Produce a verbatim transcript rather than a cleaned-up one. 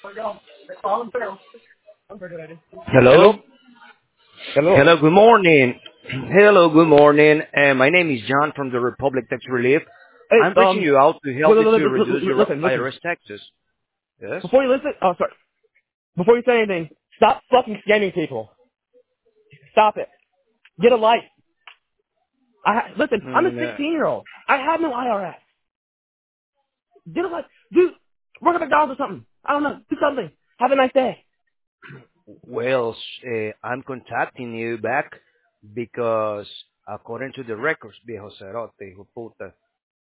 Hello. Hello. Hello. Hello. Good morning. Hello. Good morning. Uh, my name is John from the Republic Tax Relief. Hey, I'm reaching um, you out to li- help li- you li- to li- reduce li- your listen, listen. I R S taxes. Yes. Before you listen, oh, sorry. Before you say anything, stop fucking scamming people. Stop it. Get a life. I ha- listen. I'm a Mm, uh, 16 year old. I have no I R S. Get a life. Do work at McDonald's or something. I don't know. Do something. Have a nice day. well, uh, I'm contacting you back because according to the records, viejo cerote, hijo puta.